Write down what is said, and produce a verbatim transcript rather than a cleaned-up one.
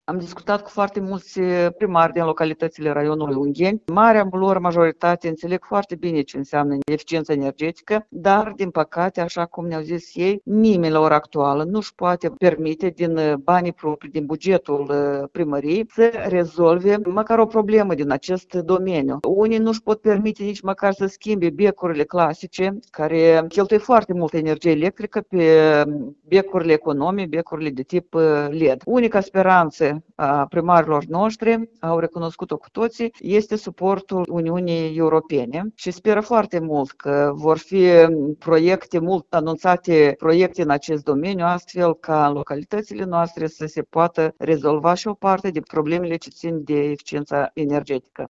Am discutat cu foarte mulți primari din localitățile raionului Ungheni. Marea lor majoritate înțeleg foarte bine ce înseamnă eficiență energetică, dar, din păcate, așa cum ne-au zis ei, nimeni la ora actuală nu își poate permite din banii proprii, din bugetul primăriei, să rezolve măcar o problemă din acest domeniu. Unii nu își pot permite nici măcar să schimbe becurile clasice, care cheltuie foarte multă energie electrică, pe becurile economice, becurile de tip L E D. Unica speranță a primarilor noștri, au recunoscut-o cu toții, este suportul Uniunii Europene și speră foarte mult că vor fi proiecte mult anunțate, proiecte în acest domeniu, astfel ca în localitățile noastre să se poată rezolva și o parte de problemele ce țin de eficiența energetică.